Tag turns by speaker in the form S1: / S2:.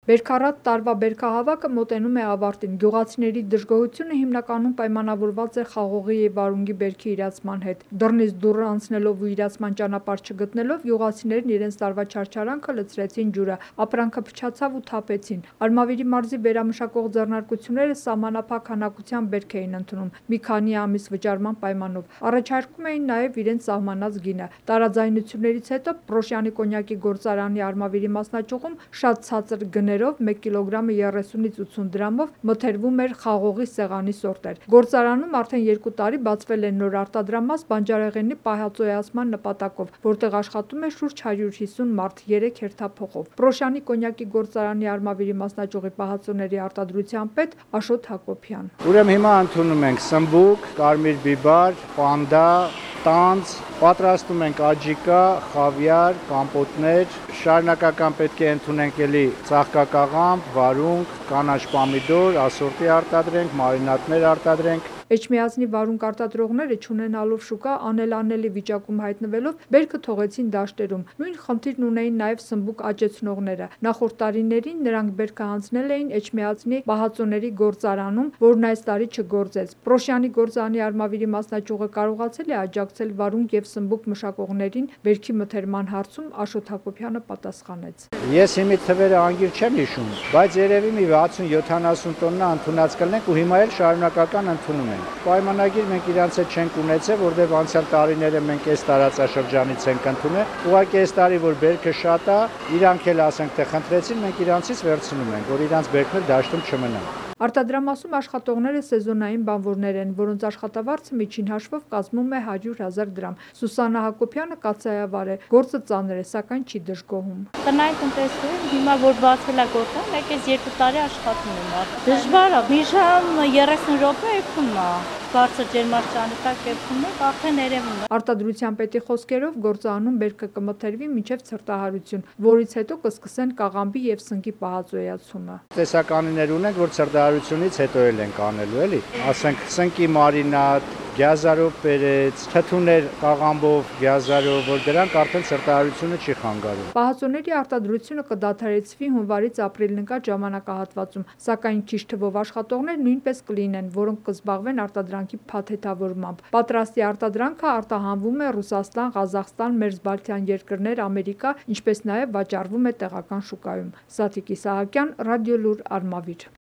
S1: Բերքառատ տարվա բերքահավաքը մոտենում է ավարտին։ Գյուղացիների դժգոհությունը հիմնականում պայմանավորված է խաղողի և վարունգի բերքի իրացման հետ։ Դռնից դուռ անցնելով ու իրացման ճանապարհ չգտնելով, գյուղացիներն իրենց տարվա չարչարանքը լցրեցին ջուրը, ապրանքը փչացավ ու թափեցին։ Արմավիրի մարզի վերամշակող ձեռնարկությունները սահմանափակ քանակությամբ բերք էին ընդունում՝ մի քանի ամիս վճարման պայմանով։ Առաջարկում էին նաև իրենց սահմանած գինը։ Տարաձայնություններից հետո Պռոշյանի կոնյակի գործարանի արմավիրի մասնաճյուղում շատ ցածր գներով 1 կիլոգրամը 30-ից 80 դրամով մթերվում էր խաղողի սեղանի սորտեր։ Գործարանում արդեն 2 տարի բացվել է նոր արտադրամաս բանջարեղենի պահածոյացման նպատակով, որտեղ աշխատում է շուրջ 150 մարդ 3 հերթափոխով։ Պռոշյանի կոնյակի գործարանի արմավիրի մասնաճյուղի պահածոների արտադրության պետ Աշոտ Հակոբյան:
S2: Ուրեմն հիմա ընդունում ենք սմբուկ, կարմիր բիբար, պանդա, տանձ, պատրաստում ենք աջիկա, խավիար, կամպոտներ, շարունակական պետք է ընդունենք էլի ծաղկակաղամբ, վարունգ, կանաչ պոմիդոր, ասորտի արտադրենք, մարինադներ արտադրենք։
S1: Էջմիածնի վարունգ արտադրողները չունենալով շուկա, անելանելի վիճակում հայտնվելով բերքը թողեցին դաշտերում։ Նույն խնդիրն ունեին նաև սմբուկ աճեցնողները։ Նախորդ տարիներին նրանք բերքը հանձնել էին Էջմիածնի պահածոների գործարանում, որն այս տարի չգործեց։ Պռոշյանի գործարանի արմավիրի մասնաճյուղը կարողացել է աջակցել վարունգ և սմբուկ մշակողներին բերքի մթերման հարցում, Աշոտ Հակոբյանը պատասխանեց.
S2: Ես հիմի թվերը անգիր չեմ հիշում, բայց երևի մի 60-70 տոննա ընդունած կլինենք ու հիմա էլ շարունակական ընդունում ենք։ Պայմանագիր մենք իրանց հետ չենք ունեցել, որովհետև անցյալ տարիները մենք այս տարածաշրջանից ենք ընդունել։ Ուղղակի այս տարի որ բերքը շատ է, իրանք էլ ասենք թե խնդրեցին, մենք իրանցից վերցնում ենք, որ իրանց բերքն դաշտում չմնա։
S1: Արտադրամասում աշխատողները սեզոնային բանվորներ են, որոնց աշխատավարձը միջին հաշվով կազմում է 100,000 դրամ։ Սուսաննա Հակոբյանը կաթսայավար է, գործը ծանր է, սակայն չի դժգոհում։
S3: Տնային տնտեսություն, հիմա որ բացվել է գործը, մեկ էս 2 տարի աշխատում եմ։ Դժվար է, մի ժամ 30 րոպե էքում է։ Բարձր ջերմաստիճանի տակ էքում է, արդեն երևում է։
S1: Արտադրության պետի խոսքերով գործարանում բերքը կմթերվի մինչև ցրտահարություն, որից հետո կսկսեն կաղամբի և սնկի պահածոյացումը։
S2: Տեսականիներ ունենք, որ ցրտահարությունից հետո էլ ենք անելու, էլի։ Ասենք սնկի մարինադ, գյազարով պերեց, թթուներ կաղամբով, գյազարով, որ դրանք արդեն ցրտահարությունը չի խանգարում։
S1: Պահածոների արտադրությունը կդադարեցվի հունվարից ապրիլ ընկած ժամանակահատվածում, սակայն քիչ թվով աշխատողներ նույնպես կլինեն, որոնք կզբաղվեն արտադրանքի փաթեթավորմամբ։ Պատրաստի արտադրանքը արտահանվում է Ռուսաստան, Ղազախստան, Մերձբալթյան երկրներ, Ամերիկա, ինչպես նաև վաճառվում է տեղական շուկայում։ Սաթիկ Իսահակյան, Ռադիոլուր, Արմավիր։